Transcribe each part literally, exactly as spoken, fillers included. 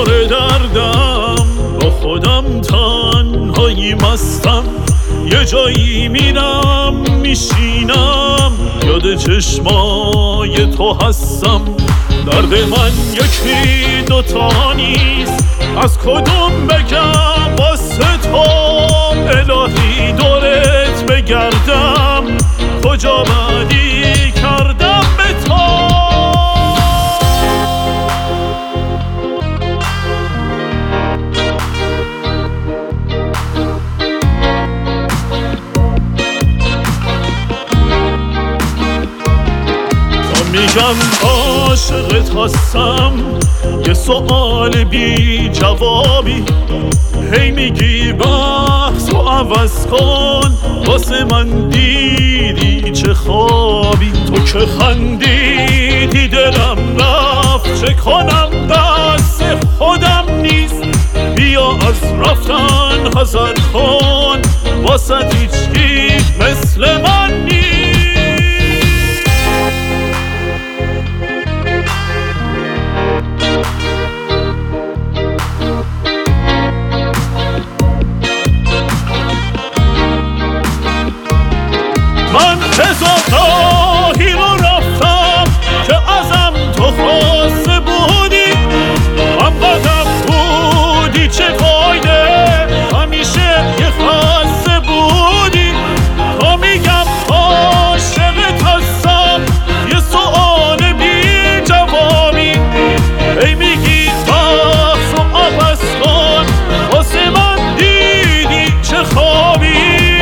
پر دردم، با خودم تنهایی مستم، یه جایی میرم میشینم، یاد چشمای تو هستم. درد من یکی دوتا نیست، از کدوم بگم واسه تو؟ الهی دورت بگردم، کجا بدی کردم به تو؟ میگم عاشقت هستم، یه سؤال بی جوابی، هی میگی بحث و عوض کن، واسه من دیدی چه خوابی. تو که خندیدی دلم رفت، چه کنم دست خودم نیست، بیا از رفتن حذر کن، واسه هیچکی مثل من نیست. من هزار راهی رو رفتم که ازم تو خواسته بودی، هم بدم بودی چه فایده، همیشه یه خواسته بودی. تا میگم عاشقت هستم، یه سؤال بی جوابی، ای میگی بحث و عوض کن، واسه من دیدی چه خوابی.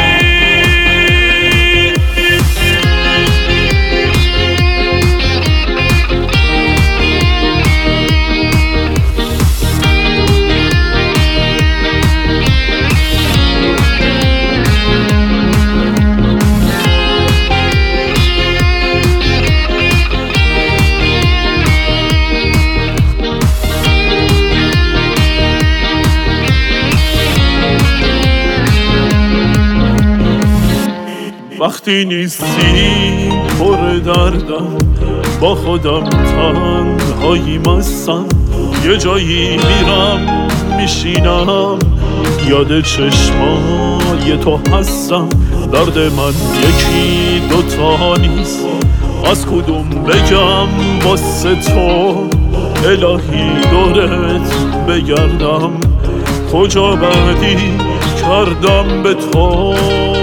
وقتی نیستی پر دردم، با خودم تنهایی مستم، یه جایی میرم میشینم، یاد چشمای تو هستم. درد من یکی دوتا نیست، از کدوم بگم واسه تو؟ الهی دورت بگردم، کجا بدی کردم به تو؟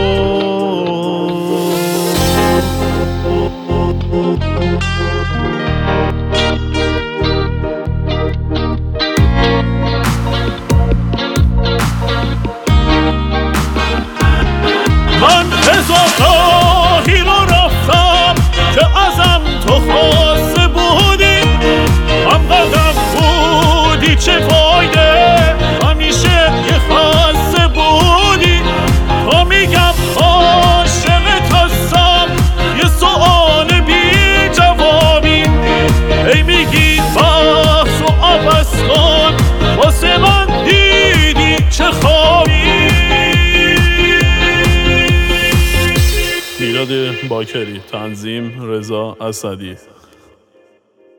من هزار راهی رو رفتم که ازم تو خواسته بودی، هم بدم بودی چه فایده، همیشه یه خواسته بودی. تا میگم عاشقت هستم، یه سؤال بی جوابی، ای میگی بحث و عوض کن، واسه من دیدی چه خوابی. میلاد باکری، تنظیم رضا اسدی.